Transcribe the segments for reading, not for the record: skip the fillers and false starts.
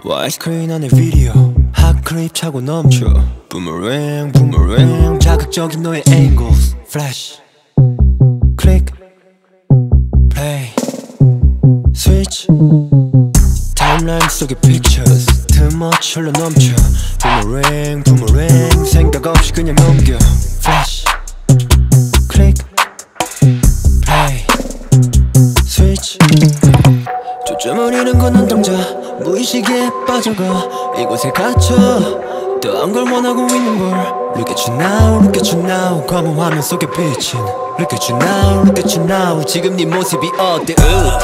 와이스크린 안에 비디오 핫클립 차고 넘쳐 부메랑 부메랑 자극적인 너의 angles Flash 클릭 플레이 스위치 타임라인 속의 pictures Too much 흘러 넘쳐 부메랑 부메랑 생각 없이 그냥 넘겨 Flash 클릭 플레이 스위치 초점을 잃은 건 눈동자 무의식에 빠져가 이곳에 갇혀 더 한 걸 원하고 있는 걸 Look at you now, look at you now 검은 화면 속에 비친 Look at you now, look at you now 지금 네 모습이 어때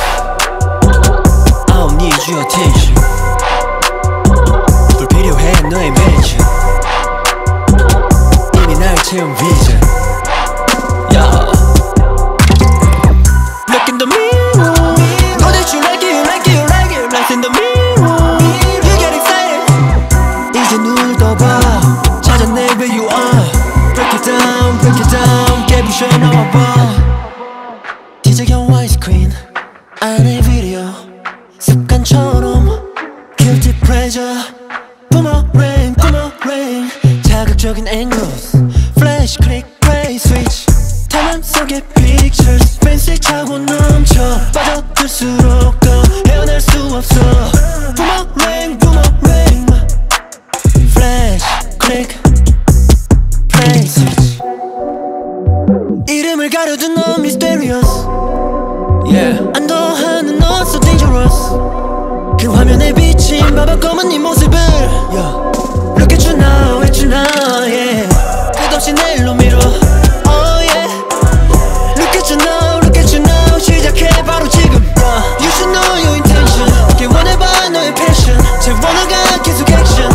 I don't need your attention 불필요해 너의 mention 이미 날 채운 vision yeah. Look in the mirror Know that you like it, you like it, you like it Lights in the mirror You get excited 이제 눈을 떠봐 찾아내 where you are break it down 깨부셔 나와봐 디저경 와이스크린 안에 비디오 습관처럼 guilty pleasure boomerang boomerang 자극적인 angles flash click play switch 타임 속의 pictures fancy 차고 넘쳐 빠져들수록 더 헤어날 수 없어 boomerang boomerang flash click play switch 이름을 가려둔 너 mysterious yeah 안도하는 너 so dangerous 그 화면에 비친 바바검은 네 모습을 yeah look at you now yeah 끝없이 내 일로 밀어 oh yeah look at you now 시작해 바로 지금 yeah you should know your intention 개원해봐 너의 passion 제 원어가 계속 action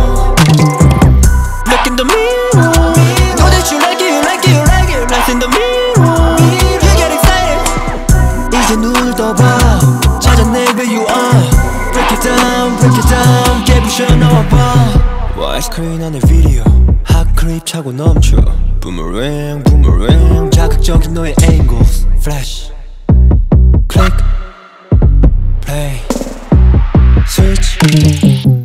look in the mirror know that you like it you like it you like it lights in the mirror you get excited 이제 눈을 떠봐 찾아내 where you are break it down 깨부셔 나와봐 와이스크린 안에 비디오 핫클립 차고 넘쳐 부메랑 부메랑 자극적인 너의 angles Flash 클릭 플레이 스위치